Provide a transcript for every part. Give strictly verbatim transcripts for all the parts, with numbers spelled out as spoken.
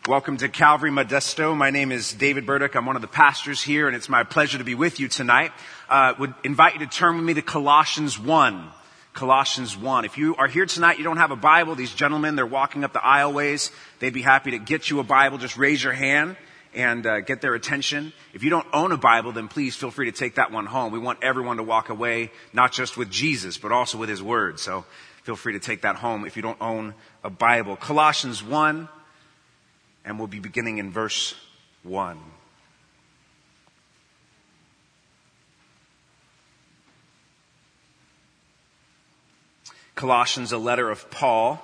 Welcome to Calvary Modesto. My name is David Burdick. I'm one of the pastors here, and it's my pleasure to be with you tonight. I uh, would invite you to turn with me to Colossians one. Colossians one. If you are here tonight, you don't have a Bible, these gentlemen, they're walking up the aisleways. They'd be happy to get you a Bible. Just raise your hand and uh, get their attention. If you don't own a Bible, then please feel free to take that one home. We want everyone to walk away, not just with Jesus, but also with His Word. So feel free to take that home if you don't own a Bible. Colossians one. And we'll be beginning in verse one. Colossians, a letter of Paul.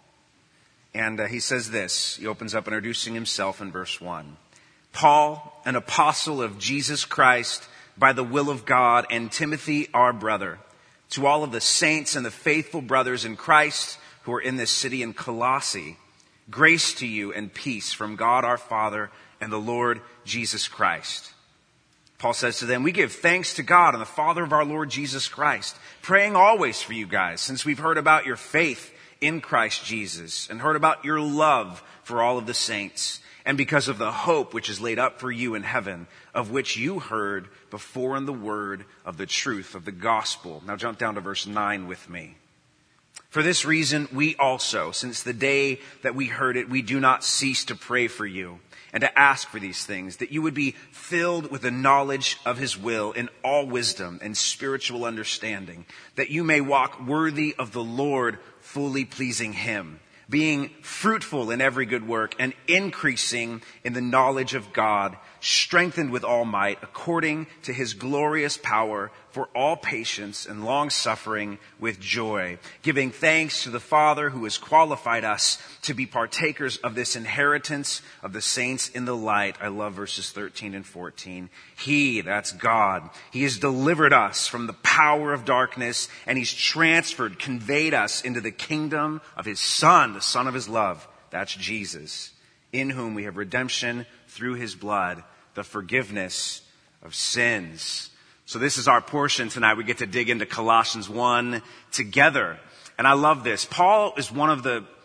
And uh, he says this. He opens up introducing himself in verse one. Paul, an apostle of Jesus Christ by the will of God, and Timothy, our brother, to all of the saints and the faithful brothers in Christ who are in this city in Colossae. Grace to you and peace from God our Father and the Lord Jesus Christ. Paul says to them, we give thanks to God and the Father of our Lord Jesus Christ, praying always for you guys, since we've heard about your faith in Christ Jesus and heard about your love for all of the saints, and because of the hope which is laid up for you in heaven, of which you heard before in the word of the truth of the gospel. Now jump down to verse nine with me. For this reason, we also, since the day that we heard it, we do not cease to pray for you and to ask for these things, that you would be filled with the knowledge of His will in all wisdom and spiritual understanding, that you may walk worthy of the Lord, fully pleasing Him, being fruitful in every good work and increasing in the knowledge of God, strengthened with all might according to His glorious power, for all patience and long suffering with joy, giving thanks to the Father who has qualified us to be partakers of this inheritance of the saints in the light. I love verses thirteen and fourteen. He, that's God, He has delivered us from the power of darkness, and He's transferred, conveyed us into the kingdom of His Son, the Son of His love. That's Jesus, in whom we have redemption through His blood, the forgiveness of sins. So this is our portion tonight. We get to dig into Colossians one together. And I love this. Paul is one of the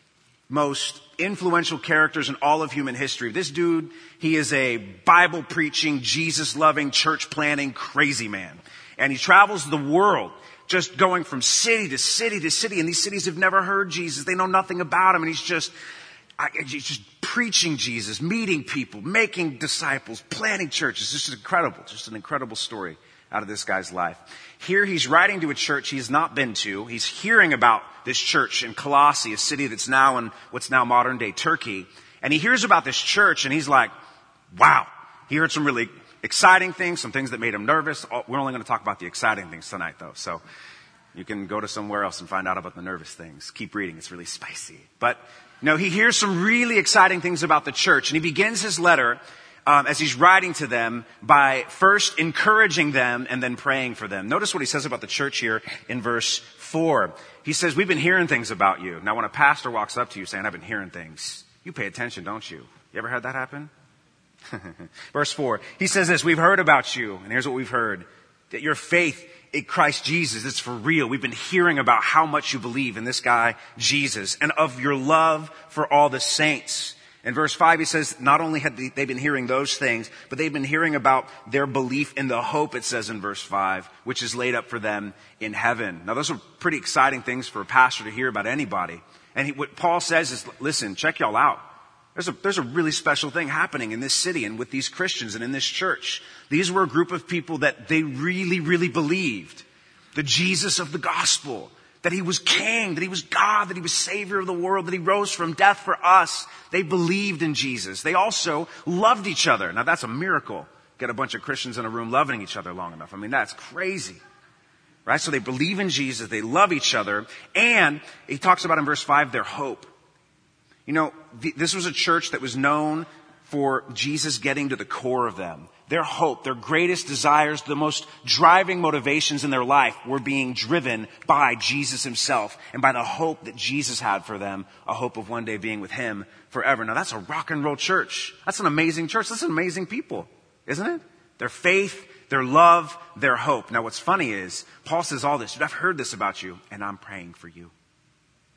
most influential characters in all of human history. This dude, he is a Bible preaching, Jesus loving, church planning, crazy man. And he travels the world, just going from city to city to city. And these cities have never heard Jesus. They know nothing about Him. And he's just, he's just preaching Jesus, meeting people, making disciples, planting churches. This is incredible. Just an incredible story out of this guy's life. Here he's writing to a church he's not been to. He's hearing about this church in Colossae, a city that's now in what's now modern day Turkey. And he hears about this church and he's like, wow. He heard some really exciting things, some things that made him nervous. We're only going to talk about the exciting things tonight though. So you can go to somewhere else and find out about the nervous things. Keep reading. It's really spicy. But no, he hears some really exciting things about the church, and he begins his letter um, as he's writing to them by first encouraging them and then praying for them. Notice what he says about the church here in verse four. He says, we've been hearing things about you. Now, when a pastor walks up to you saying, I've been hearing things, you pay attention, don't you? You ever had that happen? Verse four, he says this, we've heard about you, and here's what we've heard, that your faith in Christ Jesus, it's for real. We've been hearing about how much you believe in this guy, Jesus, and of your love for all the saints. In verse five, he says, not only have they been hearing those things, but they've been hearing about their belief in the hope, it says in verse five, which is laid up for them in heaven. Now, those are pretty exciting things for a pastor to hear about anybody. And he, what Paul says is, listen, check y'all out. There's a, there's a really special thing happening in this city and with these Christians and in this church. These were a group of people that they really, really believed the Jesus of the gospel, that He was King, that He was God, that He was Savior of the world, that He rose from death for us. They believed in Jesus. They also loved each other. Now that's a miracle. Get a bunch of Christians in a room loving each other long enough. I mean, that's crazy. Right? So they believe in Jesus. They love each other. And he talks about in verse five, their hope. You know, this was a church that was known for Jesus getting to the core of them. Their hope, their greatest desires, the most driving motivations in their life were being driven by Jesus Himself and by the hope that Jesus had for them, a hope of one day being with Him forever. Now that's a rock and roll church. That's an amazing church. That's an amazing people, isn't it? Their faith, their love, their hope. Now what's funny is Paul says all this. I've heard this about you and I'm praying for you.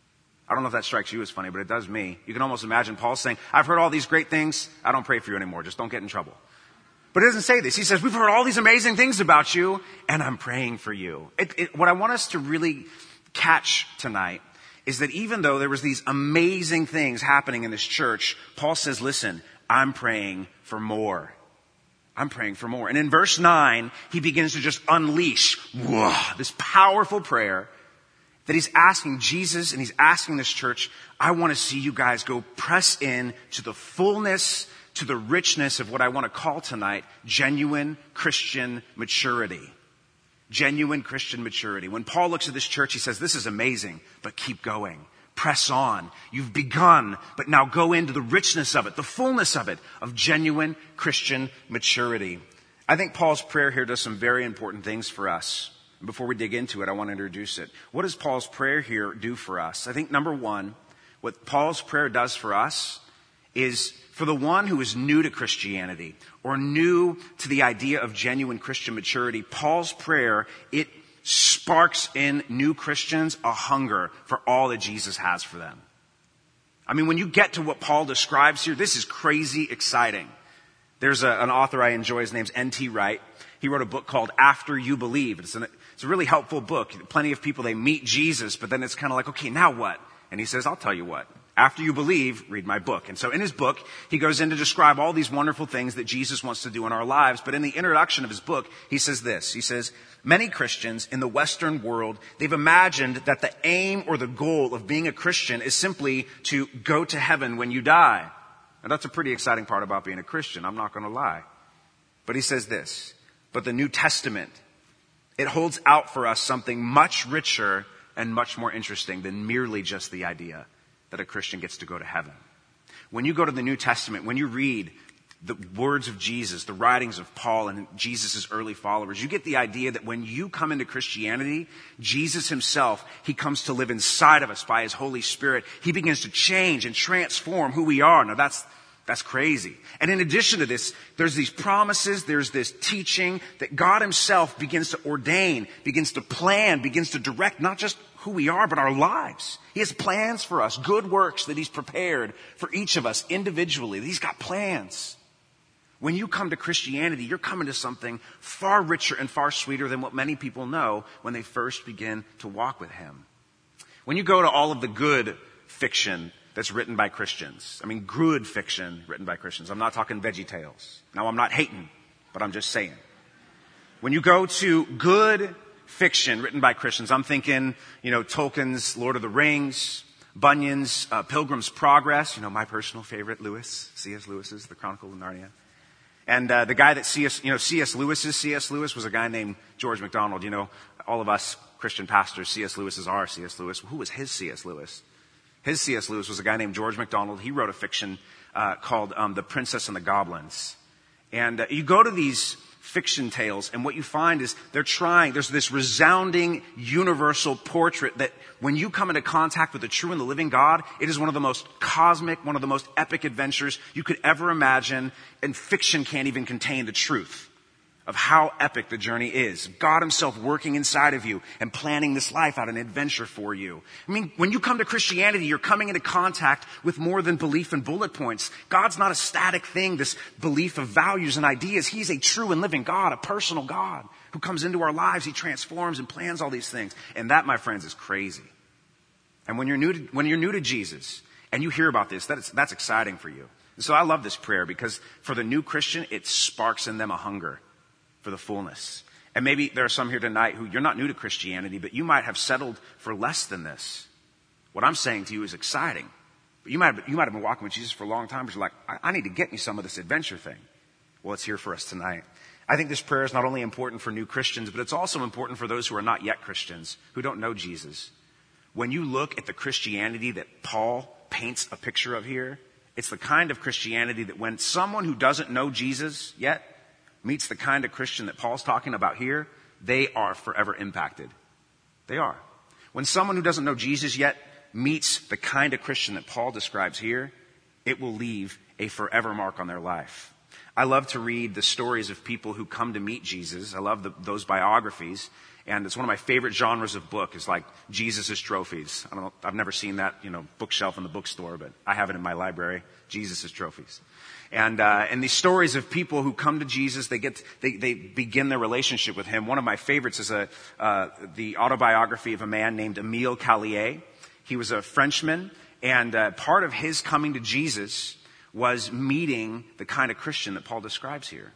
I don't know if that strikes you as funny, but it does me. You can almost imagine Paul saying, I've heard all these great things. I don't pray for you anymore. Just don't get in trouble. But it doesn't say this. He says, we've heard all these amazing things about you, and I'm praying for you. It, it, what I want us to really catch tonight is that even though there was these amazing things happening in this church, Paul says, listen, I'm praying for more. I'm praying for more. And in verse nine, he begins to just unleash whoa, this powerful prayer that he's asking Jesus and he's asking this church, I want to see you guys go press in to the fullness, to the richness of what I want to call tonight genuine Christian maturity. Genuine Christian maturity. When Paul looks at this church, he says, this is amazing, but keep going. Press on. You've begun, but now go into the richness of it, the fullness of it, of genuine Christian maturity. I think Paul's prayer here does some very important things for us. Before we dig into it, I want to introduce it. What does Paul's prayer here do for us? I think number one, what Paul's prayer does for us is for the one who is new to Christianity or new to the idea of genuine Christian maturity, Paul's prayer, it sparks in new Christians a hunger for all that Jesus has for them. I mean, when you get to what Paul describes here, this is crazy exciting. There's a, an author I enjoy. His name's N T Wright. He wrote a book called After You Believe. It's, an, it's a really helpful book. Plenty of people, they meet Jesus, but then it's kind of like, okay, now what? And he says, I'll tell you what. After you believe, read my book. And so in his book, he goes in to describe all these wonderful things that Jesus wants to do in our lives. But in the introduction of his book, he says this. He says, many Christians in the Western world, they've imagined that the aim or the goal of being a Christian is simply to go to heaven when you die. And that's a pretty exciting part about being a Christian. I'm not going to lie. But he says this, but the New Testament, it holds out for us something much richer and much more interesting than merely just the idea that a Christian gets to go to heaven. When you go to the New Testament, when you read the words of Jesus, the writings of Paul and Jesus' early followers, you get the idea that when you come into Christianity, Jesus himself, he comes to live inside of us by his Holy Spirit. He begins to change and transform who we are. Now that's That's crazy. And in addition to this, there's these promises, there's this teaching that God himself begins to ordain, begins to plan, begins to direct not just who we are, but our lives. He has plans for us, good works that he's prepared for each of us individually. He's got plans. When you come to Christianity, you're coming to something far richer and far sweeter than what many people know when they first begin to walk with him. When you go to all of the good fiction that's written by Christians. I mean, good fiction written by Christians. I'm not talking VeggieTales. Now, I'm not hating, but I'm just saying. When you go to good fiction written by Christians, I'm thinking, you know, Tolkien's Lord of the Rings, Bunyan's uh, Pilgrim's Progress, you know, my personal favorite, Lewis, C S Lewis's The Chronicle of Narnia. And uh, the guy that C S, you know, C S Lewis's C S Lewis was a guy named George MacDonald. You know, all of us Christian pastors, C S Lewis is our C S Lewis. Who was his C S Lewis? His C S Lewis was a guy named George MacDonald. He wrote a fiction uh, called um, The Princess and the Goblins. And uh, you go to these fiction tales, and what you find is they're trying, there's this resounding universal portrait that when you come into contact with the true and the living God, it is one of the most cosmic, one of the most epic adventures you could ever imagine, and fiction can't even contain the truth of how epic the journey is. God himself working inside of you and planning this life out, an adventure for you. I mean, when you come to Christianity, you're coming into contact with more than belief and bullet points. God's not a static thing, this belief of values and ideas. He's a true and living God, a personal God who comes into our lives. He transforms and plans all these things. And that, my friends, is crazy. And when you're new to, when you're new to Jesus and you hear about this, that is, that's exciting for you. And so I love this prayer because for the new Christian, it sparks in them a hunger for the fullness. And maybe there are some here tonight who you're not new to Christianity, but you might have settled for less than this. What I'm saying to you is exciting. But you might have, you might have been walking with Jesus for a long time, but you're like, I, I need to get me some of this adventure thing. Well, it's here for us tonight. I think this prayer is not only important for new Christians, but it's also important for those who are not yet Christians, who don't know Jesus. When you look at the Christianity that Paul paints a picture of here, it's the kind of Christianity that when someone who doesn't know Jesus yet meets the kind of Christian that Paul's talking about here, they are forever impacted. They are. When someone who doesn't know Jesus yet meets the kind of Christian that Paul describes here, it will leave a forever mark on their life. I love to read the stories of people who come to meet Jesus. I love the, those biographies. And it's one of my favorite genres of book is like Jesus' trophies. I don't know, I've never seen that, you know, bookshelf in the bookstore, but I have it in my library, Jesus' trophies. And, uh, and these stories of people who come to Jesus, they get, they, they begin their relationship with him. One of my favorites is a, uh, the autobiography of a man named Émile Callier. He was a Frenchman, and, uh, part of his coming to Jesus was meeting the kind of Christian that Paul describes here.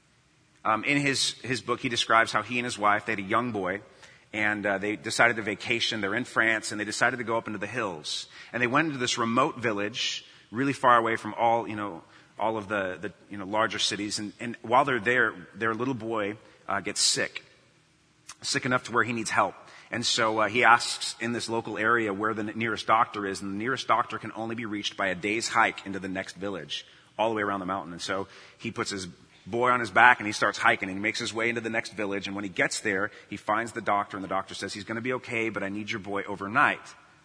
Um, in his, his book, he describes how he and his wife, they had a young boy, and uh, they decided to vacation. They're in France, and they decided to go up into the hills. And they went into this remote village, really far away from all, you know, all of the, the you know, larger cities. And, and while they're there, their little boy uh, gets sick, sick enough to where he needs help. And so uh, he asks in this local area where the nearest doctor is, and the nearest doctor can only be reached by a day's hike into the next village, all the way around the mountain. And so he puts his boy on his back and he starts hiking, and he makes his way into the next village. And when he gets there, he finds the doctor, and the doctor says, he's going to be okay, but I need your boy overnight.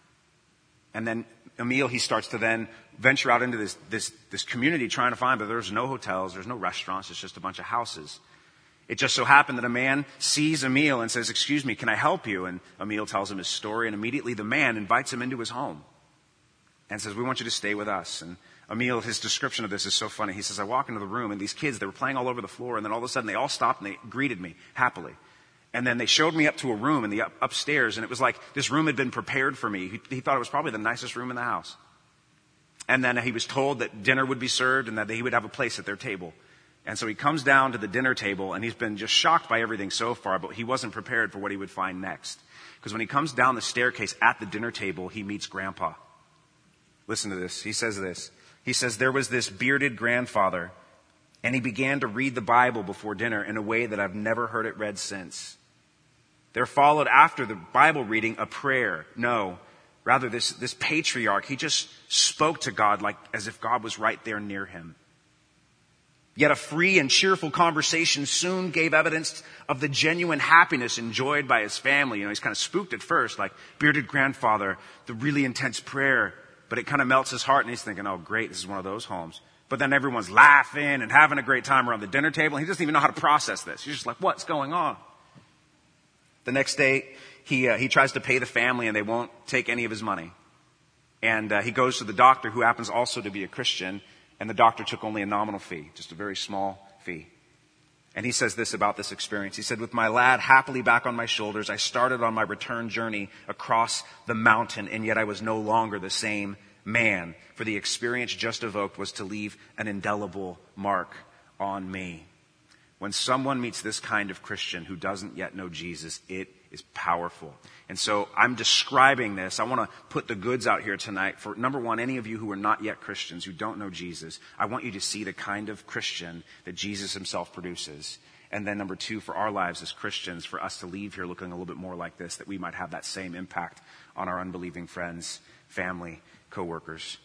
And then Émile, he starts to then venture out into this, this, this community trying to find, but there's no hotels, there's no restaurants, it's just a bunch of houses. It just so happened that a man sees Émile and says, excuse me, can I help you? And Émile tells him his story, and immediately the man invites him into his home and says, we want you to stay with us. And Émile, his description of this is so funny. He says, I walk into the room, and these kids, they were playing all over the floor, and then all of a sudden they all stopped and they greeted me happily. And then they showed me up to a room in the up, upstairs, and it was like this room had been prepared for me. He, he thought it was probably the nicest room in the house. And then he was told that dinner would be served and that he would have a place at their table. And so he comes down to the dinner table, and he's been just shocked by everything so far, but he wasn't prepared for what he would find next. Because when he comes down the staircase at the dinner table, he meets Grandpa. Listen to this. He says this. He says, there was this bearded grandfather, and he began to read the Bible before dinner in a way that I've never heard it read since. There followed after the Bible reading a prayer. No, rather this, this patriarch, he just spoke to God like as if God was right there near him. Yet a free and cheerful conversation soon gave evidence of the genuine happiness enjoyed by his family. You know, he's kind of spooked at first, like bearded grandfather, the really intense prayer, but it kind of melts his heart, and he's thinking, oh great, this is one of those homes. But then everyone's laughing and having a great time around the dinner table, and he doesn't even know how to process this. He's just like, what's going on? The next day, he uh, he tries to pay the family, and they won't take any of his money. And uh, he goes to the doctor, who happens also to be a Christian, and the doctor took only a nominal fee, just a very small fee. And he says this about this experience. He said, with my lad happily back on my shoulders, I started on my return journey across the mountain, and yet I was no longer the same man, for the experience just evoked was to leave an indelible mark on me. When someone meets this kind of Christian who doesn't yet know Jesus, it is powerful. And so I'm describing this. I want to put the goods out here tonight for, number one, any of you who are not yet Christians, who don't know Jesus. I want you to see the kind of Christian that Jesus himself produces. And then number two, for our lives as Christians, for us to leave here looking a little bit more like this, that we might have that same impact on our unbelieving friends, family, co-workers.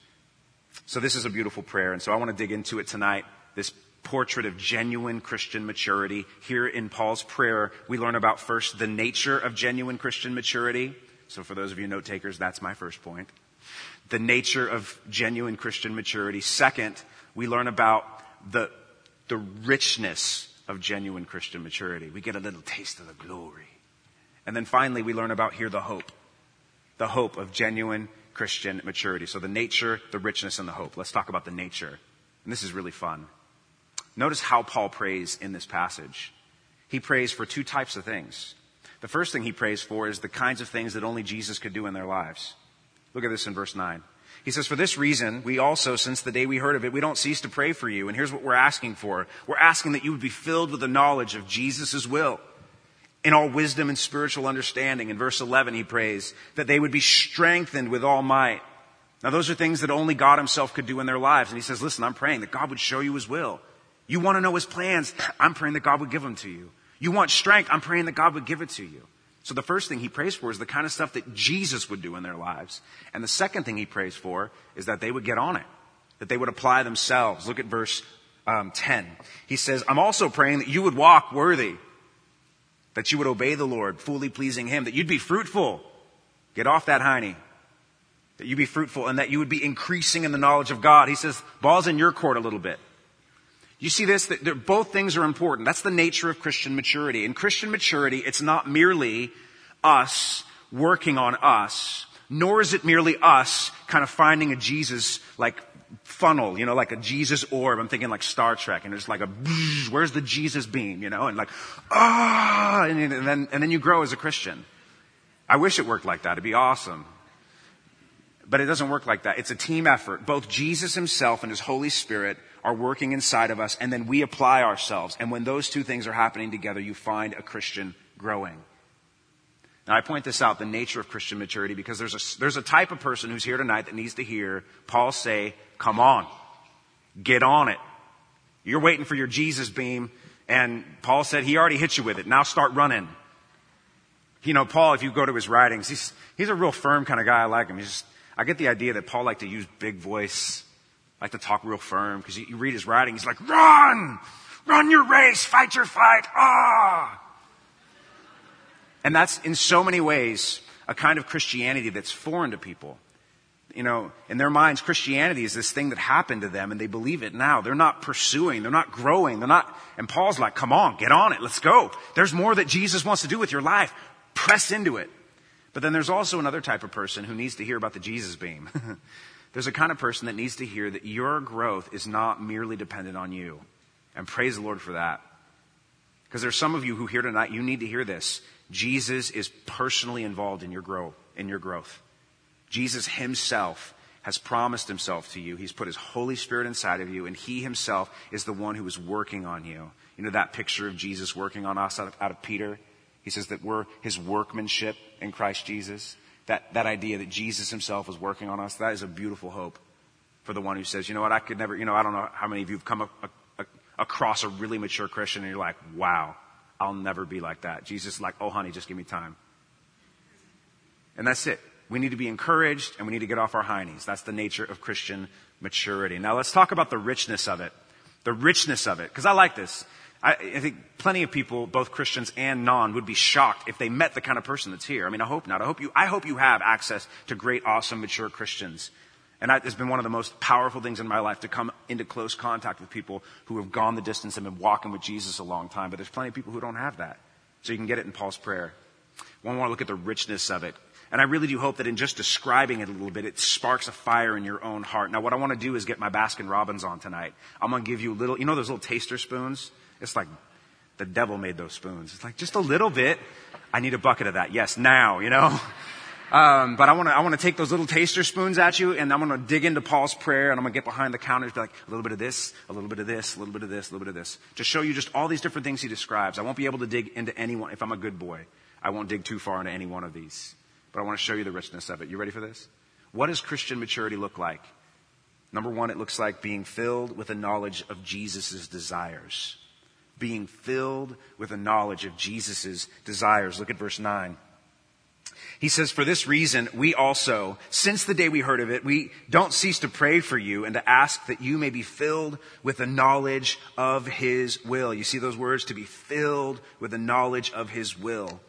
So this is a beautiful prayer. And so I want to dig into it tonight, this portrait of genuine Christian maturity. Here in Paul's prayer, we learn about first the nature of genuine Christian maturity. So for those of you note takers, that's my first point. The nature of genuine Christian maturity. Second, we learn about the, the richness of genuine Christian maturity. We get a little taste of the glory. And then finally, we learn about here the hope. The hope of genuine Christian maturity. So the nature, the richness, and the hope. Let's talk about the nature. And this is really fun. Notice how Paul prays in this passage. He prays for two types of things. The first thing he prays for is the kinds of things that only Jesus could do in their lives. Look at this in verse nine. He says, for this reason, we also, since the day we heard of it, we don't cease to pray for you. And here's what we're asking for. We're asking that you would be filled with the knowledge of Jesus' will in all wisdom and spiritual understanding. In verse eleven, he prays that they would be strengthened with all might. Now, those are things that only God himself could do in their lives. And he says, listen, I'm praying that God would show you his will. You want to know his plans? I'm praying that God would give them to you. You want strength? I'm praying that God would give it to you. So the first thing he prays for is the kind of stuff that Jesus would do in their lives. And the second thing he prays for is that they would get on it, that they would apply themselves. Look at verse um, ten. He says, I'm also praying that you would walk worthy, that you would obey the Lord, fully pleasing him, that you'd be fruitful. Get off that hiney. That you'd be fruitful and that you would be increasing in the knowledge of God. He says, ball's in your court a little bit. You see this? That both things are important. That's the nature of Christian maturity. In Christian maturity, it's not merely us working on us, nor is it merely us kind of finding a Jesus like funnel, you know, like a Jesus orb. I'm thinking like Star Trek, and there's like a, where's the Jesus beam, you know, and like, ah, and, and then and then you grow as a Christian. I wish it worked like that. It'd be awesome. But it doesn't work like that. It's a team effort. Both Jesus himself and his Holy Spirit are working inside of us, and then we apply ourselves. And when those two things are happening together, you find a Christian growing. Now, I point this out, the nature of Christian maturity, because there's a, there's a type of person who's here tonight that needs to hear Paul say, come on, get on it. You're waiting for your Jesus beam, and Paul said he already hit you with it. Now start running. You know, Paul, if you go to his writings, he's, he's a real firm kind of guy. I like him. He's just, I get the idea that Paul liked to use big voice, like to talk real firm, because you, you read his writing, he's like, run! Run your race! Fight your fight! Ah! And that's, in so many ways, a kind of Christianity that's foreign to people. You know, in their minds, Christianity is this thing that happened to them, and they believe it now. They're not pursuing. They're not growing. They're not, and Paul's like, come on, get on it. Let's go. There's more that Jesus wants to do with your life. Press into it. But then there's also another type of person who needs to hear about the Jesus beam. There's a kind of person that needs to hear that your growth is not merely dependent on you. And praise the Lord for that. Because there's some of you who here tonight, you need to hear this. Jesus is personally involved in your growth, in your growth. Jesus himself has promised himself to you. He's put his Holy Spirit inside of you, and he himself is the one who is working on you. You know that picture of Jesus working on us out of, out of Peter? He says that we're his workmanship in Christ Jesus. That, that idea that Jesus himself is working on us, that is a beautiful hope for the one who says, you know what, I could never, you know, I don't know how many of you have come a, a, a, across a really mature Christian and you're like, wow, I'll never be like that. Jesus is like, oh honey, just give me time. And that's it. We need to be encouraged and we need to get off our high knees. That's the nature of Christian maturity. Now let's talk about the richness of it. The richness of it. Because I like this. I, I think plenty of people, both Christians and non, would be shocked if they met the kind of person that's here. I mean, I hope not. I hope you, I hope you have access to great, awesome, mature Christians. And that has been one of the most powerful things in my life, to come into close contact with people who have gone the distance and been walking with Jesus a long time. But there's plenty of people who don't have that. So you can get it in Paul's prayer. We want to look at the richness of it. And I really do hope that in just describing it a little bit, it sparks a fire in your own heart. Now, what I want to do is get my Baskin Robbins on tonight. I'm going to give you a little, you know those little taster spoons? It's like the devil made those spoons. It's like just a little bit. I need a bucket of that. Yes, now, you know. Um, but I want to I want to take those little taster spoons at you, and I'm going to dig into Paul's prayer, and I'm going to get behind the counter and be like, a little bit of this, a little bit of this, a little bit of this, a little bit of this. To show you just all these different things he describes. I won't be able to dig into any one. If I'm a good boy, I won't dig too far into any one of these. But I want to show you the richness of it. You ready for this? What does Christian maturity look like? Number one, it looks like being filled with a knowledge of Jesus' desires. Being filled with a knowledge of Jesus' desires. Look at verse nine. He says, for this reason, we also, since the day we heard of it, we don't cease to pray for you and to ask that you may be filled with the knowledge of his will. You see those words? To be filled with the knowledge of his will.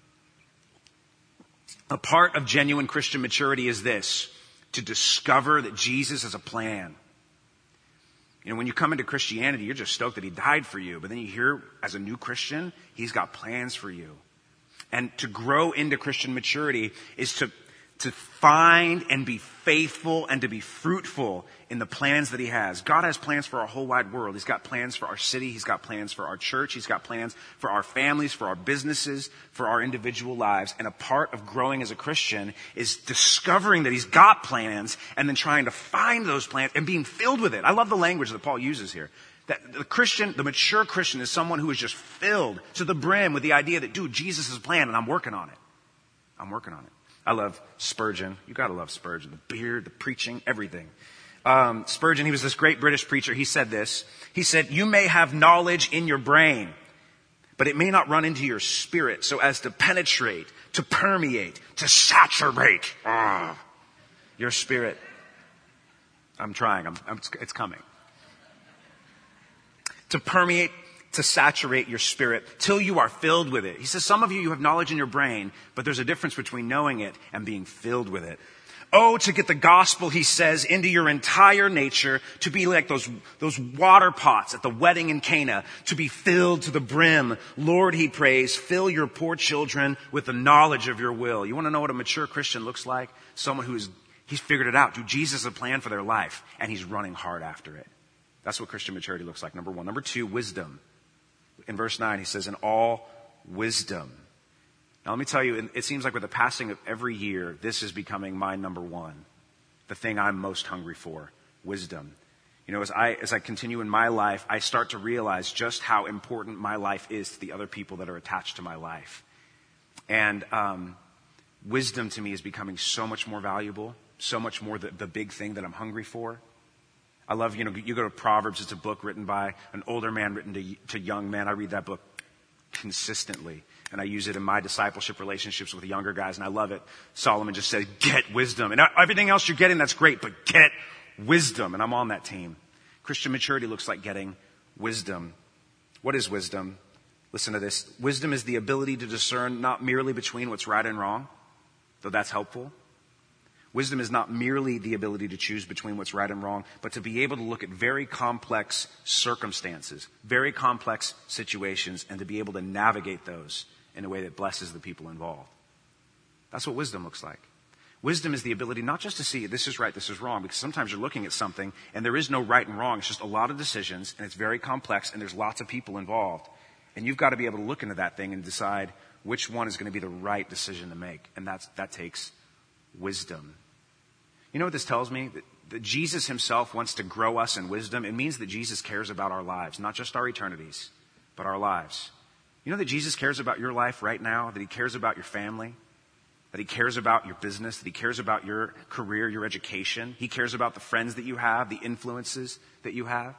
A part of genuine Christian maturity is this: to discover that Jesus has a plan. You know, when you come into Christianity, you're just stoked that he died for you. But then you hear, as a new Christian, he's got plans for you. And to grow into Christian maturity is to, to find and be faithful and to be fruitful in the plans that he has. God has plans for our whole wide world. He's got plans for our city. He's got plans for our church. He's got plans for our families, for our businesses, for our individual lives. And a part of growing as a Christian is discovering that he's got plans and then trying to find those plans and being filled with it. I love the language that Paul uses here. That the Christian, the mature Christian, is someone who is just filled to the brim with the idea that, dude, Jesus is a plan and I'm working on it. I'm working on it. I love Spurgeon. You gotta love Spurgeon. The beard, the preaching, everything. Um, Spurgeon, he was this great British preacher. He said this. He said, you may have knowledge in your brain, but it may not run into your spirit so as to penetrate, to permeate, to saturate ah, your spirit. I'm trying. I'm, I'm, it's coming. To permeate, to saturate your spirit till you are filled with it. He says, some of you, you have knowledge in your brain, but there's a difference between knowing it and being filled with it. Oh, to get the gospel, he says, into your entire nature, to be like those, those water pots at the wedding in Cana, to be filled to the brim. Lord, he prays, fill your poor children with the knowledge of your will. You want to know what a mature Christian looks like? Someone who's, he's figured it out. Dude, Jesus has a plan for their life, and he's running hard after it. That's what Christian maturity looks like, number one. Number two, wisdom. In verse nine, he says, in all wisdom. Now, let me tell you, it seems like with the passing of every year, this is becoming my number one. The thing I'm most hungry for, wisdom. You know, as I, as I continue in my life, I start to realize just how important my life is to the other people that are attached to my life. And um, wisdom to me is becoming so much more valuable, so much more the, the big thing that I'm hungry for. I love, you know, you go to Proverbs, it's a book written by an older man, written to, to young men. I read that book consistently. And I use it in my discipleship relationships with the younger guys, and I love it. Solomon just said, get wisdom. And everything else you're getting, that's great, but get wisdom. And I'm on that team. Christian maturity looks like getting wisdom. What is wisdom? Listen to this. Wisdom is the ability to discern not merely between what's right and wrong, though that's helpful. Wisdom is not merely the ability to choose between what's right and wrong, but to be able to look at very complex circumstances, very complex situations, and to be able to navigate those in a way that blesses the people involved. That's what wisdom looks like. Wisdom is the ability not just to see this is right, this is wrong, because sometimes you're looking at something and there is no right and wrong. It's just a lot of decisions, and it's very complex, and there's lots of people involved. And you've got to be able to look into that thing and decide which one is going to be the right decision to make. And that's, that takes wisdom. You know what this tells me? That, that Jesus himself wants to grow us in wisdom. It means that Jesus cares about our lives, not just our eternities, but our lives. You know that Jesus cares about your life right now, that he cares about your family, that he cares about your business, that he cares about your career, your education. He cares about the friends that you have, the influences that you have.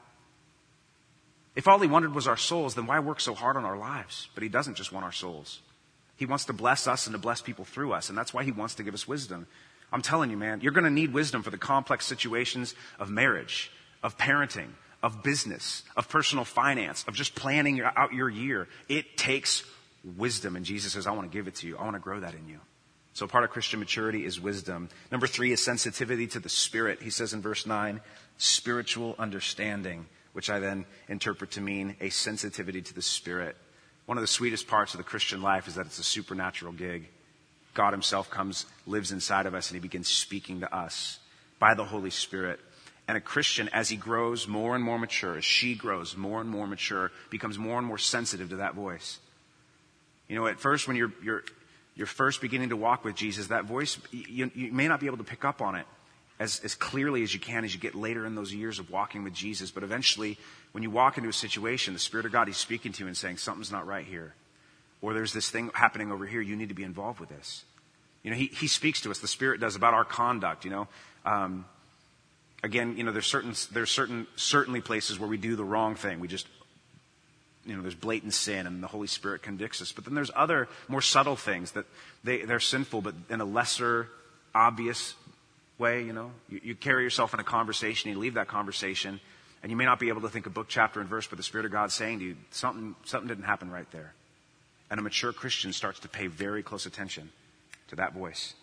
If all he wanted was our souls, then why work so hard on our lives? But he doesn't just want our souls. He wants to bless us and to bless people through us, and that's why he wants to give us wisdom. I'm telling you, man, you're going to need wisdom for the complex situations of marriage, of parenting, of business, of personal finance, of just planning your, out your year. It takes wisdom. And Jesus says, I want to give it to you. I want to grow that in you. So part of Christian maturity is wisdom. Number three is sensitivity to the Spirit. He says in verse nine, spiritual understanding, which I then interpret to mean a sensitivity to the Spirit. One of the sweetest parts of the Christian life is that it's a supernatural gig. God himself comes, lives inside of us, and he begins speaking to us by the Holy Spirit. And a Christian, as he grows more and more mature, as she grows more and more mature, becomes more and more sensitive to that voice. You know, at first, when you're you're you're first beginning to walk with Jesus, that voice, you, you may not be able to pick up on it as, as clearly as you can as you get later in those years of walking with Jesus. But eventually, when you walk into a situation, the Spirit of God, he's speaking to you and saying, something's not right here. Or there's this thing happening over here. You need to be involved with this. You know, he, he speaks to us, the Spirit does, about our conduct, you know. Um, Again, you know, there's certain, there's certain, certainly places where we do the wrong thing. We just, you know, there's blatant sin and the Holy Spirit convicts us. But then there's other more subtle things that they, they're sinful, but in a lesser obvious way, you know. You, you carry yourself in a conversation, you leave that conversation, and you may not be able to think of book, chapter, and verse, but the Spirit of God's saying to you, something, something didn't happen right there. And a mature Christian starts to pay very close attention to that voice.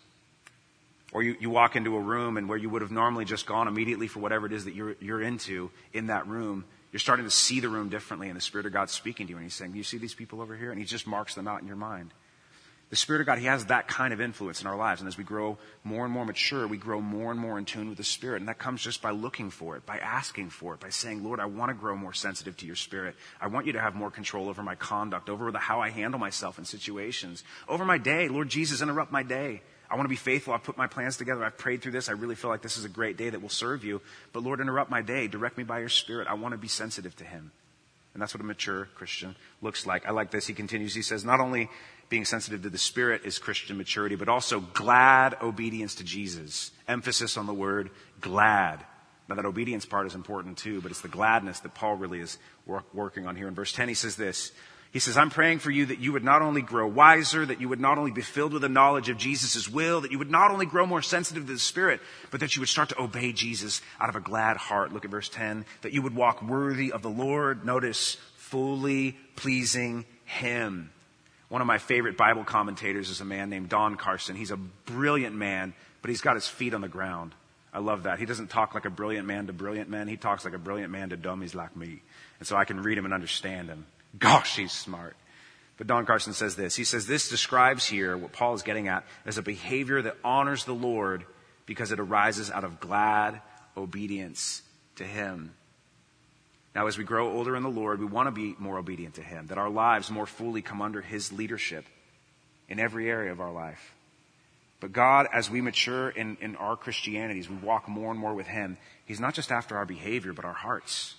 Or you, you walk into a room and where you would have normally just gone immediately for whatever it is that you're, you're into in that room, you're starting to see the room differently, and the Spirit of God's speaking to you and he's saying, you see these people over here? And he just marks them out in your mind. The Spirit of God, he has that kind of influence in our lives. And as we grow more and more mature, we grow more and more in tune with the Spirit. And that comes just by looking for it, by asking for it, by saying, Lord, I want to grow more sensitive to your Spirit. I want you to have more control over my conduct, over the, how I handle myself in situations, over my day. Lord Jesus, interrupt my day. I want to be faithful. I've put my plans together. I've prayed through this. I really feel like this is a great day that will serve you. But Lord, interrupt my day. Direct me by your Spirit. I want to be sensitive to him. And that's what a mature Christian looks like. I like this. He continues. He says, not only being sensitive to the Spirit is Christian maturity, but also glad obedience to Jesus. Emphasis on the word glad. Now that obedience part is important too, but it's the gladness that Paul really is work, working on here. In verse ten, he says this. He says, I'm praying for you that you would not only grow wiser, that you would not only be filled with the knowledge of Jesus' will, that you would not only grow more sensitive to the Spirit, but that you would start to obey Jesus out of a glad heart. Look at verse ten. That you would walk worthy of the Lord. Notice, fully pleasing him. One of my favorite Bible commentators is a man named Don Carson. He's a brilliant man, but he's got his feet on the ground. I love that. He doesn't talk like a brilliant man to brilliant men. He talks like a brilliant man to dummies like me. And so I can read him and understand him. Gosh, he's smart. But Don Carson says this. He says this describes here what Paul is getting at as a behavior that honors the Lord because it arises out of glad obedience to him. Now, as we grow older in the Lord, we want to be more obedient to him, that our lives more fully come under his leadership in every area of our life. But God, as we mature in, in our Christianity, as we walk more and more with him, he's not just after our behavior, but our hearts.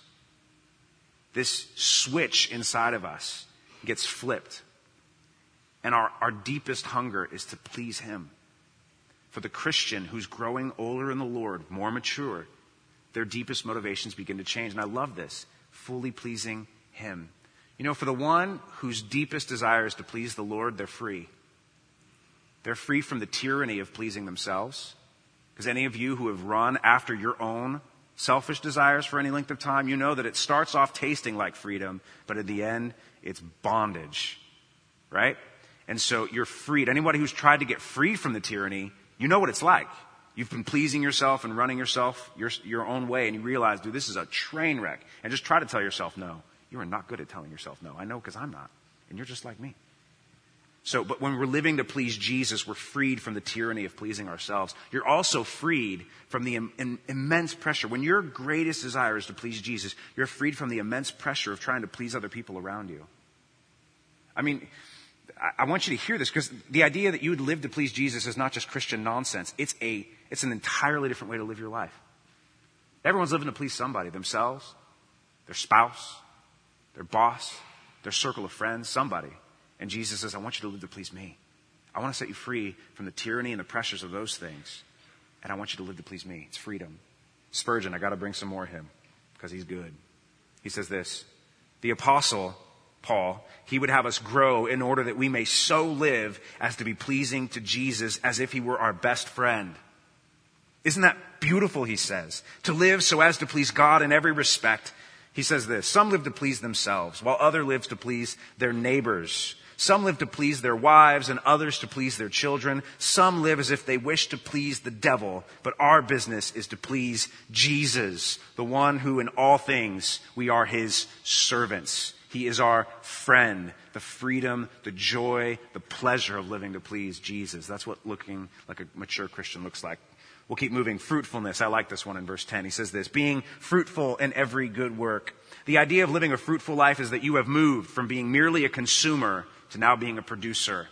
This switch inside of us gets flipped. And our, our deepest hunger is to please him. For the Christian who's growing older in the Lord, more mature, their deepest motivations begin to change. And I love this, fully pleasing him. You know, for the one whose deepest desire is to please the Lord, they're free. They're free from the tyranny of pleasing themselves. Because any of you who have run after your own selfish desires for any length of time, you know that it starts off tasting like freedom, but at the end, it's bondage, right? And so you're freed. Anybody who's tried to get free from the tyranny, you know what it's like. You've been pleasing yourself and running yourself your, your own way, and you realize, dude, this is a train wreck. And just try to tell yourself no. You are not good at telling yourself no. I know because I'm not. And you're just like me. So, but when we're living to please Jesus, we're freed from the tyranny of pleasing ourselves. You're also freed from the im- im- immense pressure. When your greatest desire is to please Jesus, you're freed from the immense pressure of trying to please other people around you. I mean, I, I want you to hear this, because the idea that you would live to please Jesus is not just Christian nonsense. It's a, it's an entirely different way to live your life. Everyone's living to please somebody, themselves, their spouse, their boss, their circle of friends, somebody. And Jesus says, I want you to live to please me. I want to set you free from the tyranny and the pressures of those things. And I want you to live to please me. It's freedom. Spurgeon, I got to bring some more of him because he's good. He says this, the apostle Paul, he would have us grow in order that we may so live as to be pleasing to Jesus as if he were our best friend. Isn't that beautiful, he says? To live so as to please God in every respect. He says this, some live to please themselves, while others live to please their neighbors. Some live to please their wives and others to please their children. Some live as if they wish to please the devil, but our business is to please Jesus, the one who in all things we are his servants. He is our friend, the freedom, the joy, the pleasure of living to please Jesus. That's what looking like a mature Christian looks like. We'll keep moving. Fruitfulness. I like this one in verse ten. He says this, being fruitful in every good work. The idea of living a fruitful life is that you have moved from being merely a consumer to now being a producer.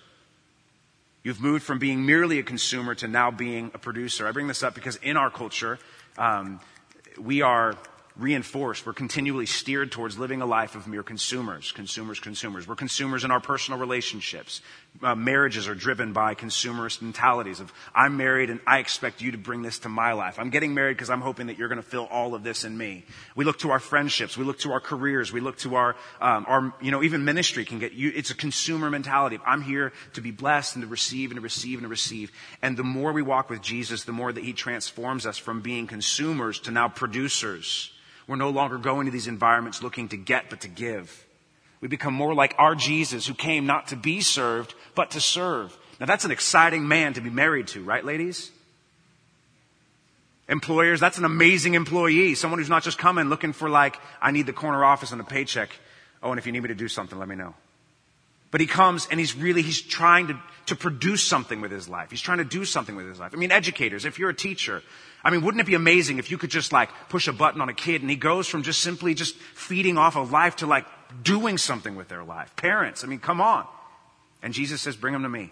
You've moved from being merely a consumer to now being a producer. I bring this up because in our culture, um, we are reinforced. We're continually steered towards living a life of mere consumers, consumers, consumers. We're consumers in our personal relationships. Uh, marriages are driven by consumerist mentalities of, I'm married and I expect you to bring this to my life. I'm getting married because I'm hoping that you're going to fill all of this in me. We look to our friendships. We look to our careers. We look to our, um, our, you know, even ministry can get you. It's a consumer mentality. I'm here to be blessed and to receive and to receive and to receive. And the more we walk with Jesus, the more that he transforms us from being consumers to now producers. We're no longer going to these environments looking to get, but to give. We become more like our Jesus, who came not to be served, but to serve. Now that's an exciting man to be married to, right, ladies? Employers, that's an amazing employee. Someone who's not just coming looking for like, I need the corner office and a paycheck. Oh, and if you need me to do something, let me know. But he comes and he's really, he's trying to, to produce something with his life. He's trying to do something with his life. I mean, educators, if you're a teacher, I mean, wouldn't it be amazing if you could just like push a button on a kid and he goes from just simply just feeding off of life to like doing something with their life? Parents, I mean, come on. And Jesus says, bring them to me.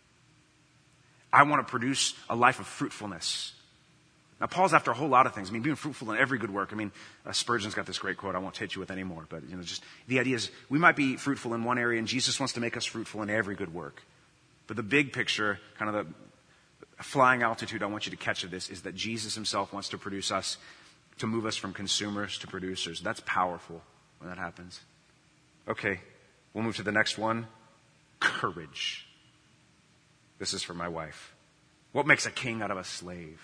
I want to produce a life of fruitfulness. Now, Paul's after a whole lot of things. I mean, being fruitful in every good work. I mean, uh, Spurgeon's got this great quote. I won't hit you with anymore. But, you know, just the idea is we might be fruitful in one area and Jesus wants to make us fruitful in every good work. But the big picture, kind of the flying altitude I want you to catch of this is that Jesus himself wants to produce us, to move us from consumers to producers. That's powerful when that happens. Okay, we'll move to the next one. Courage. This is for my wife. What makes a king out of a slave?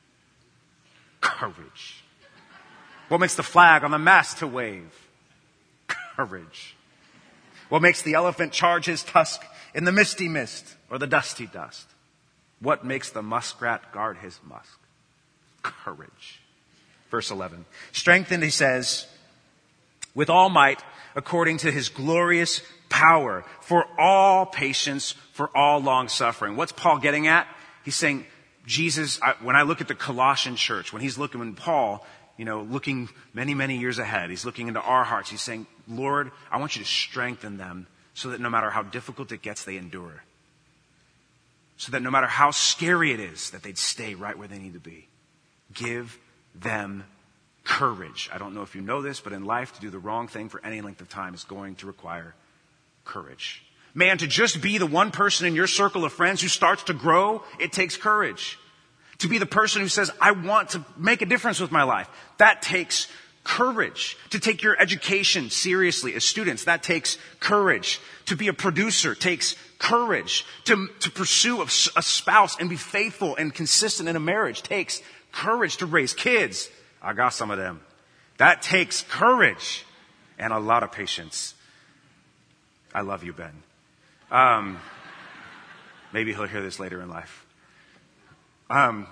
Courage. What makes the flag on the mast to wave? Courage. What makes the elephant charge his tusk in the misty mist or the dusty dust? What makes the muskrat guard his musk? Courage. Verse eleven. Strengthened, he says, with all might, according to his glorious power, for all patience, for all long suffering. What's Paul getting at? He's saying, Jesus, I, when I look at the Colossian church, when he's looking, when Paul, you know, looking many, many years ahead, he's looking into our hearts. He's saying, Lord, I want you to strengthen them so that no matter how difficult it gets, they endure. So that no matter how scary it is, that they'd stay right where they need to be. Give them courage. I don't know if you know this, but in life, to do the wrong thing for any length of time is going to require courage. Man, to just be the one person in your circle of friends who starts to grow, it takes courage. To be the person who says, I want to make a difference with my life, that takes courage. To take your education seriously as students, that takes courage. To be a producer takes courage. To, to pursue a, a spouse and be faithful and consistent in a marriage takes courage. To raise kids, I got some of them. That takes courage and a lot of patience. I love you, Ben. Um, maybe he'll hear this later in life. Um,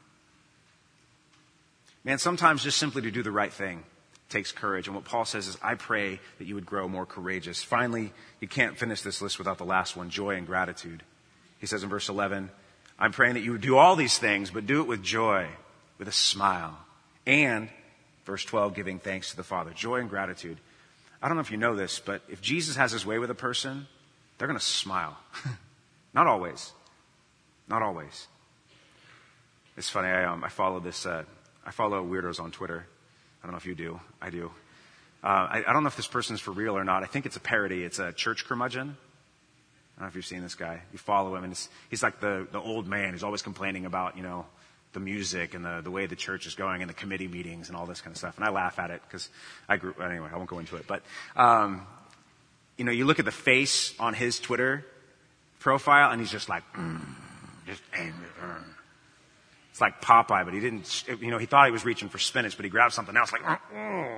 man, sometimes just simply to do the right thing takes courage. And what Paul says is, I pray that you would grow more courageous. Finally, you can't finish this list without the last one, joy and gratitude. He says in verse eleven, I'm praying that you would do all these things, but do it with joy, with a smile. And, verse twelve, giving thanks to the Father. Joy and gratitude. I don't know if you know this, but if Jesus has his way with a person, they're going to smile. Not always. Not always. It's funny. I, um, I follow this. Uh, I follow weirdos on Twitter. I don't know if you do. I do. Uh, I, I don't know if this person is for real or not. I think it's a parody. It's a church curmudgeon. I don't know if you've seen this guy. You follow him, and it's, he's like the, the old man who's always complaining about, you know, the music and the, the way the church is going and the committee meetings and all this kind of stuff. And I laugh at it because I grew, anyway, I won't go into it. But, um, you know, you look at the face on his Twitter profile and he's just like, mm, just angry. Mm. It's like Popeye, but he didn't, you know, he thought he was reaching for spinach, but he grabbed something else like, mm, mm,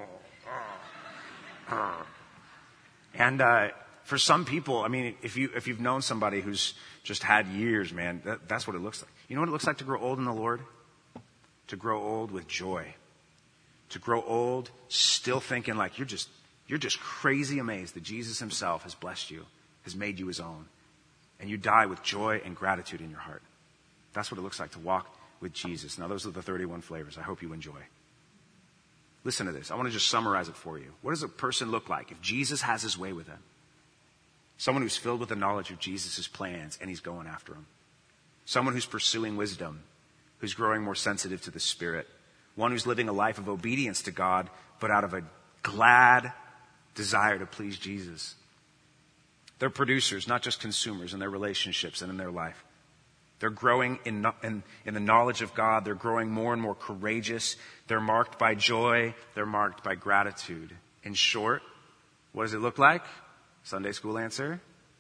mm. And, uh, for some people, I mean, if you, if you've known somebody who's just had years, man, that, that's what it looks like. You know what it looks like to grow old in the Lord? To grow old with joy. To grow old still thinking like you're just, you're just crazy amazed that Jesus himself has blessed you, has made you his own. And you die with joy and gratitude in your heart. That's what it looks like to walk with Jesus. Now, those are the thirty-one flavors. I hope you enjoy. Listen to this. I want to just summarize it for you. What does a person look like if Jesus has his way with them? Someone who's filled with the knowledge of Jesus' plans and he's going after them. Someone who's pursuing wisdom, who's growing more sensitive to the Spirit. One who's living a life of obedience to God, but out of a glad desire to please Jesus. They're producers, not just consumers in their relationships and in their life. They're growing in, in, in the knowledge of God. They're growing more and more courageous. They're marked by joy. They're marked by gratitude. In short, what does it look like? Sunday school answer?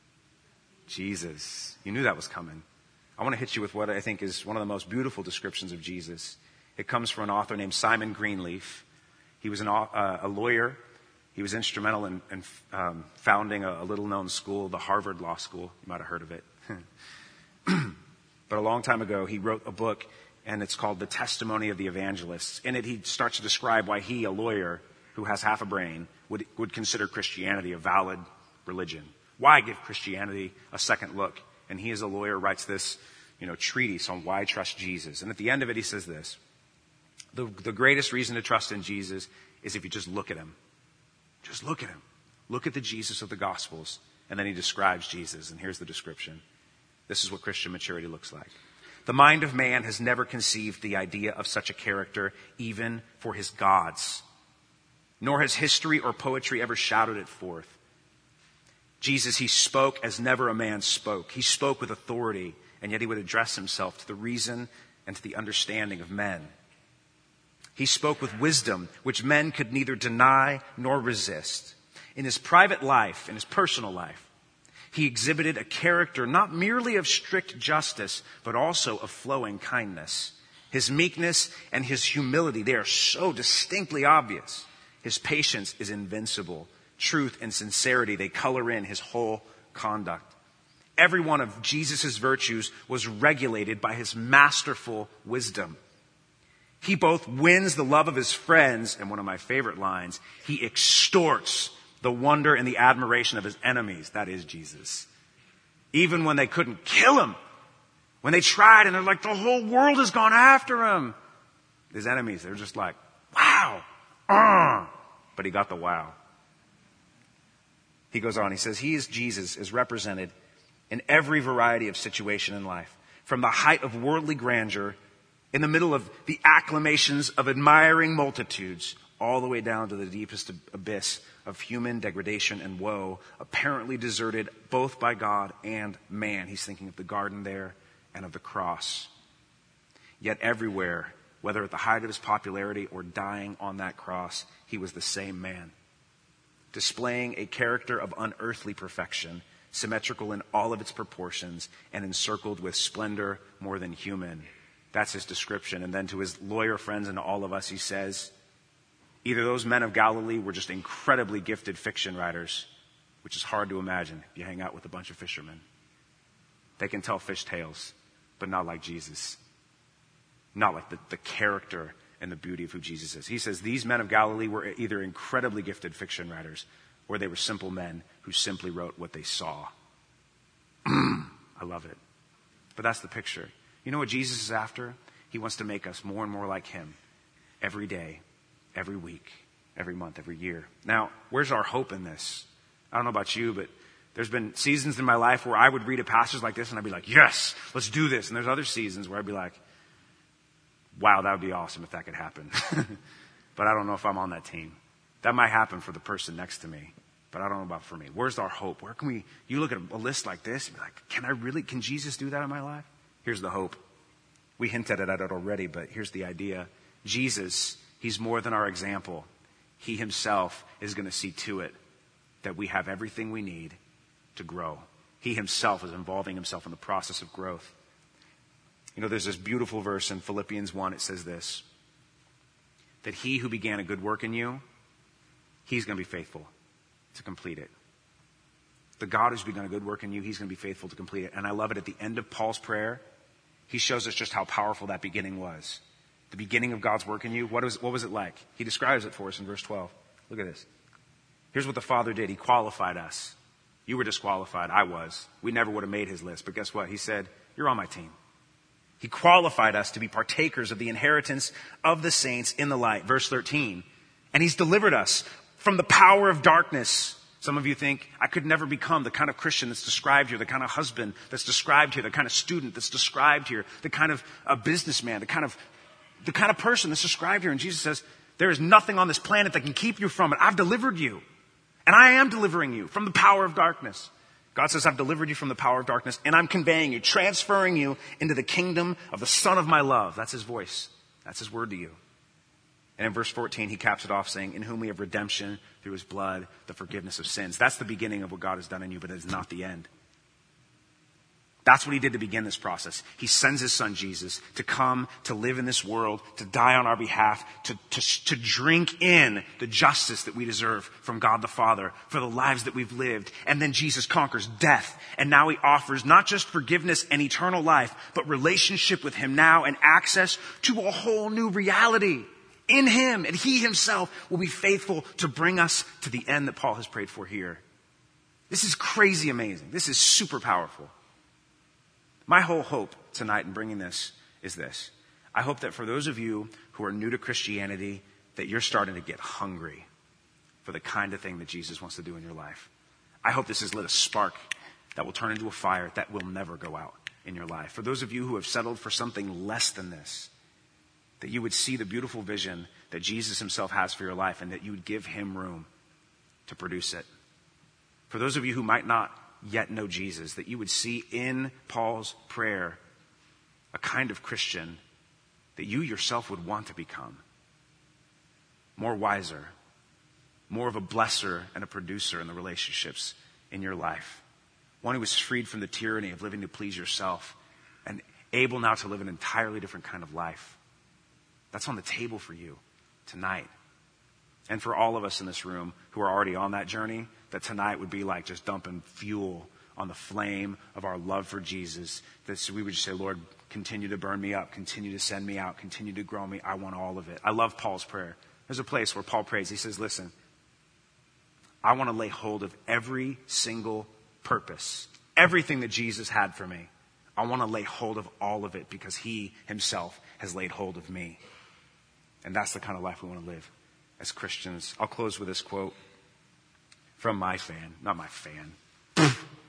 Jesus. You knew that was coming. I want to hit you with what I think is one of the most beautiful descriptions of Jesus. It comes from an author named Simon Greenleaf. He was an, uh, a lawyer. He was instrumental in, in um, founding a, a little-known school, the Harvard Law School. You might have heard of it. But a long time ago, he wrote a book, and it's called The Testimony of the Evangelists. In it, he starts to describe why he, a lawyer who has half a brain, would, would consider Christianity a valid religion. Why give Christianity a second look? And he, as a lawyer, writes this, you know, treatise on why trust Jesus. And at the end of it, he says this: the, the greatest reason to trust in Jesus is if you just look at him. Just look at him. Look at the Jesus of the Gospels. And then he describes Jesus. And here's the description. This is what Christian maturity looks like. The mind of man has never conceived the idea of such a character, even for his gods. Nor has history or poetry ever shouted it forth. Jesus, he spoke as never a man spoke. He spoke with authority, and yet he would address himself to the reason and to the understanding of men. He spoke with wisdom, which men could neither deny nor resist. In his private life, in his personal life, he exhibited a character not merely of strict justice, but also of flowing kindness. His meekness and his humility, they are so distinctly obvious. His patience is invincible. Truth and sincerity, they color in his whole conduct. Every one of Jesus' virtues was regulated by his masterful wisdom. He both wins the love of his friends, and one of my favorite lines, he extorts the wonder and the admiration of his enemies. That is Jesus. Even when they couldn't kill him, when they tried and they're like, the whole world has gone after him. His enemies, they're just like, wow, uh, but he got the wow. He goes on, he says, he is Jesus is represented in every variety of situation in life, from the height of worldly grandeur, in the middle of the acclamations of admiring multitudes, all the way down to the deepest abyss of human degradation and woe, apparently deserted both by God and man. He's thinking of the garden there and of the cross. Yet everywhere, whether at the height of his popularity or dying on that cross, he was the same man, displaying a character of unearthly perfection, symmetrical in all of its proportions and encircled with splendor more than human. That's his description. And then to his lawyer friends and to all of us, he says, either those men of Galilee were just incredibly gifted fiction writers, which is hard to imagine if you hang out with a bunch of fishermen. They can tell fish tales, but not like Jesus. Not like the, the character and the beauty of who Jesus is. He says these men of Galilee were either incredibly gifted fiction writers or they were simple men who simply wrote what they saw. I love it. But that's the picture. You know what Jesus is after? He wants to make us more and more like him every day, every week, every month, every year. Now, where's our hope in this? I don't know about you, but there's been seasons in my life where I would read a passage like this and I'd be like, yes, let's do this. And there's other seasons where I'd be like, wow, that would be awesome if that could happen. But I don't know if I'm on that team. That might happen for the person next to me, but I don't know about for me. Where's our hope? Where can we, you look at a list like this and be like, can I really, can Jesus do that in my life? Here's the hope. We hinted at it already, but here's the idea. Jesus, he's more than our example. He himself is going to see to it that we have everything we need to grow. He himself is involving himself in the process of growth. You know, there's this beautiful verse in Philippians one. It says this, that he who began a good work in you, he's going to be faithful to complete it. The God who's begun a good work in you, he's going to be faithful to complete it. And I love it. At the end of Paul's prayer, he shows us just how powerful that beginning was. The beginning of God's work in you, what was, what was it like? He describes it for us in verse twelve. Look at this. Here's what the Father did. He qualified us. You were disqualified. I was. We never would have made his list. But guess what? He said, you're on my team. He qualified us to be partakers of the inheritance of the saints in the light. Verse thirteen. And he's delivered us from the power of darkness. Some of you think, I could never become the kind of Christian that's described here, the kind of husband that's described here, the kind of student that's described here, the kind of uh, businessman, the kind of, the kind of person that's described here. And Jesus says, there is nothing on this planet that can keep you from it. I've delivered you. And I am delivering you from the power of darkness. God says, I've delivered you from the power of darkness, and I'm conveying you, transferring you into the kingdom of the Son of my love. That's his voice. That's his word to you. And in verse fourteen, he caps it off saying, in whom we have redemption through his blood, the forgiveness of sins. That's the beginning of what God has done in you, but it is not the end. That's what he did to begin this process. He sends his son Jesus to come, to live in this world, to die on our behalf, to, to, to drink in the justice that we deserve from God the Father for the lives that we've lived. And then Jesus conquers death. And now he offers not just forgiveness and eternal life, but relationship with him now and access to a whole new reality in him. And he himself will be faithful to bring us to the end that Paul has prayed for here. This is crazy amazing. This is super powerful. My whole hope tonight in bringing this is this. I hope that for those of you who are new to Christianity, that you're starting to get hungry for the kind of thing that Jesus wants to do in your life. I hope this has lit a spark that will turn into a fire that will never go out in your life. For those of you who have settled for something less than this, that you would see the beautiful vision that Jesus himself has for your life and that you would give him room to produce it. For those of you who might not yet know Jesus, that you would see in Paul's prayer a kind of Christian that you yourself would want to become. More wiser, more of a blesser and a producer in the relationships in your life. One who is freed from the tyranny of living to please yourself and able now to live an entirely different kind of life. That's on the table for you tonight. And for all of us in this room who are already on that journey, that tonight would be like just dumping fuel on the flame of our love for Jesus, that so we would just say, Lord, continue to burn me up, continue to send me out, continue to grow me. I want all of it. I love Paul's prayer. There's a place where Paul prays. He says, listen, I want to lay hold of every single purpose, everything that Jesus had for me. I want to lay hold of all of it because he himself has laid hold of me. And that's the kind of life we want to live as Christians. I'll close with this quote from my fan, not my fan,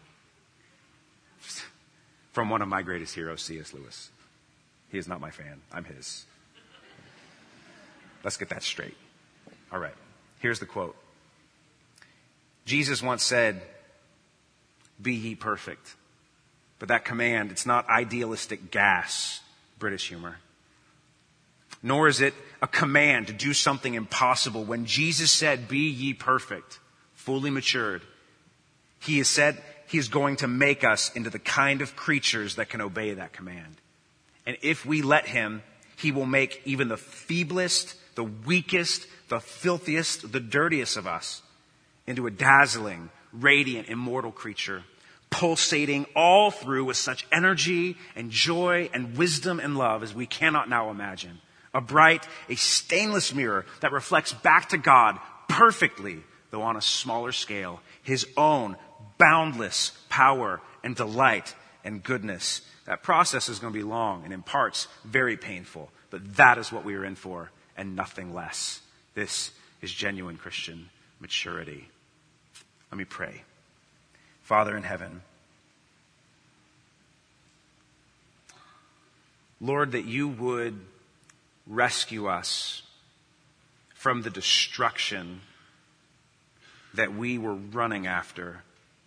from one of my greatest heroes, C S Lewis. He is not my fan. I'm his. Let's get that straight. All right. Here's the quote. Jesus once said, "Be ye perfect." But that command, it's not idealistic gas, British humor. Nor is it a command to do something impossible. When Jesus said, "Be ye perfect," fully matured, he has said he is going to make us into the kind of creatures that can obey that command. And if we let him, he will make even the feeblest, the weakest, the filthiest, the dirtiest of us into a dazzling, radiant, immortal creature, pulsating all through with such energy and joy and wisdom and love as we cannot now imagine. A bright, a stainless mirror that reflects back to God perfectly, though on a smaller scale, his own boundless power and delight and goodness. That process is going to be long and in parts very painful, but that is what we are in for and nothing less. This is genuine Christian maturity. Let me pray. Father in heaven, Lord, that you would rescue us from the destruction that we were running after.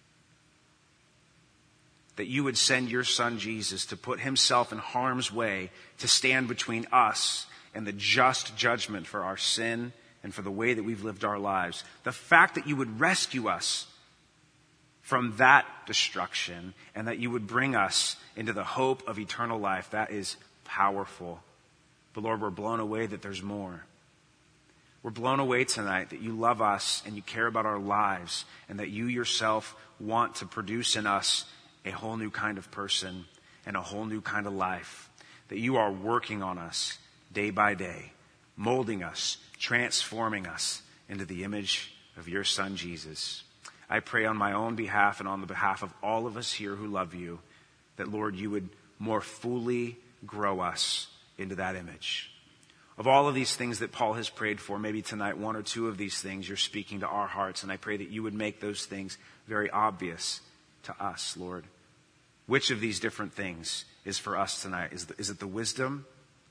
That you would send your son Jesus to put himself in harm's way to stand between us and the just judgment for our sin and for the way that we've lived our lives. The fact that you would rescue us from that destruction and that you would bring us into the hope of eternal life, that is powerful. But Lord, we're blown away that there's more. We're blown away tonight that you love us and you care about our lives and that you yourself want to produce in us a whole new kind of person and a whole new kind of life. That you are working on us day by day, molding us, transforming us into the image of your son, Jesus. I pray on my own behalf and on the behalf of all of us here who love you, that, Lord, you would more fully grow us into that image. Of all of these things that Paul has prayed for, maybe tonight one or two of these things you're speaking to our hearts, and I pray that you would make those things very obvious to us, Lord. Which of these different things is for us tonight? Is, the, is it the wisdom?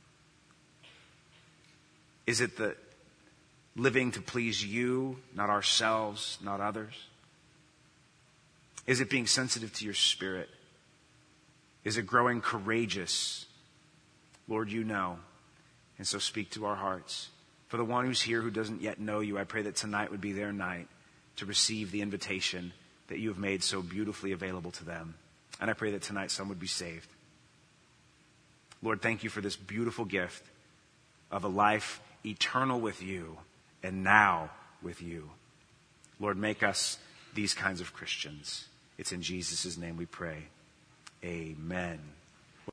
Is it the living to please you, not ourselves, not others? Is it being sensitive to your spirit? Is it growing courageous? Lord, you know. And so speak to our hearts. For the one who's here who doesn't yet know you, I pray that tonight would be their night to receive the invitation that you have made so beautifully available to them. And I pray that tonight some would be saved. Lord, thank you for this beautiful gift of a life eternal with you and now with you. Lord, make us these kinds of Christians. It's in Jesus' name we pray. Amen.